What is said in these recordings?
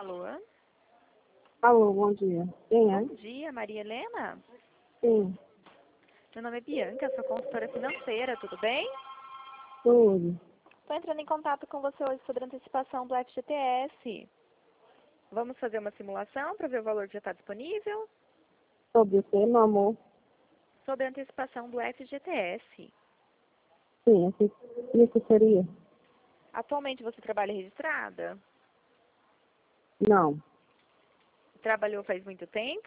Alô? Alô, bom dia. Quem é? Bom dia, Maria Helena. Sim, Meu nome é Bianca, sou consultora financeira, tudo bem? tudo. Estou entrando em contato com você hoje sobre a antecipação do FGTS. Vamos fazer uma simulação para ver o valor que já está disponível? Sobre o que, meu amor? Sobre a antecipação do FGTS. Sim, isso seria? Atualmente você trabalha registrada? Não, Trabalhou faz muito tempo?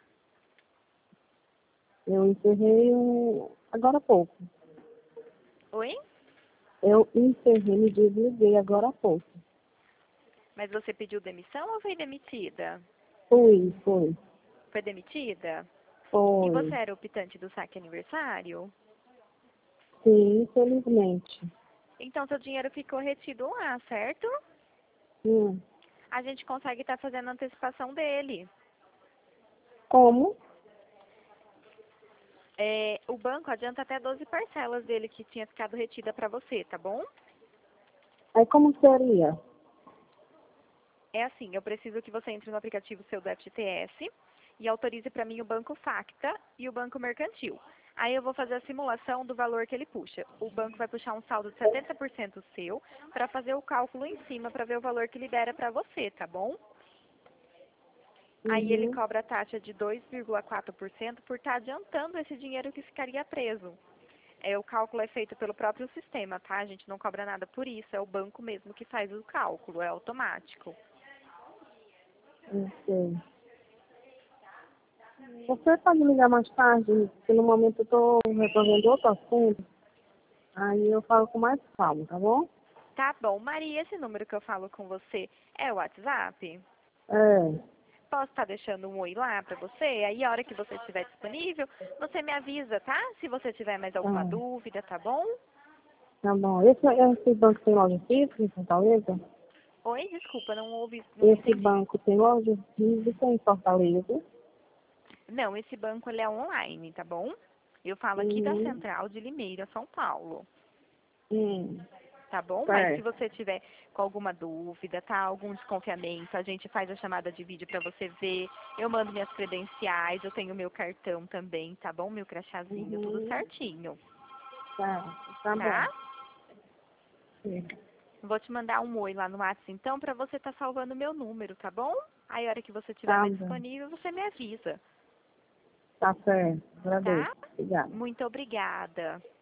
eu encerrei agora há pouco. Oi? Eu encerrei, me desliguei agora há pouco. Mas você pediu demissão ou foi demitida? Foi. Foi demitida? E você Foi. era optante do saque aniversário? Sim, infelizmente. Então seu dinheiro ficou retido lá, certo? Hum. A gente consegue estar fazendo a antecipação dele. Como? O banco adianta até 12 parcelas dele que tinha ficado retida para você, tá bom? Aí como seria? É assim, eu preciso que você entre no aplicativo seu do FGTS e autorize para mim o Banco Facta e o Banco Mercantil. Aí eu vou fazer a simulação do valor que ele puxa. O banco vai puxar um saldo de 70% seu para fazer o cálculo em cima para ver o valor que libera para você, tá bom? Aí ele Uhum. cobra a taxa de 2,4% por estar adiantando esse dinheiro que ficaria preso. O cálculo é feito pelo próprio sistema, tá? A gente não cobra nada por isso, é o banco mesmo que faz o cálculo, é automático. Não sei. Você pode me ligar mais tarde, porque no momento eu estou resolvendo outro assunto. Aí eu falo com mais calma, tá bom? Tá bom, Maria, esse número que eu falo com você é o WhatsApp? É. Posso estar deixando um oi lá pra você? Aí a hora que você estiver disponível, você me avisa, tá? Se você tiver mais alguma Ah, dúvida, tá bom? tá bom. Esse banco tem loja física em Fortaleza? Oi, desculpa, não ouvi, não Esse entendi. banco tem loja física em Fortaleza? Não, esse banco ele é online, tá bom? Eu falo aqui da Uhum. Central de Limeira, São Paulo. Hum, Tá bom? Mas se certo. você tiver com alguma dúvida, tá? Algum desconfiamento, a gente faz a chamada de vídeo para você ver. Eu mando minhas credenciais, eu tenho meu cartão também, tá bom? Meu crachazinho, tudo Uhum. certinho, Tá bom. tá? Sim. Vou te mandar um oi lá no WhatsApp então para você estar salvando o meu número, tá bom? Aí a hora que você tiver Tá mais bom. disponível, você me avisa, Tá certo. Agradeço. tá? Obrigada. Muito obrigada.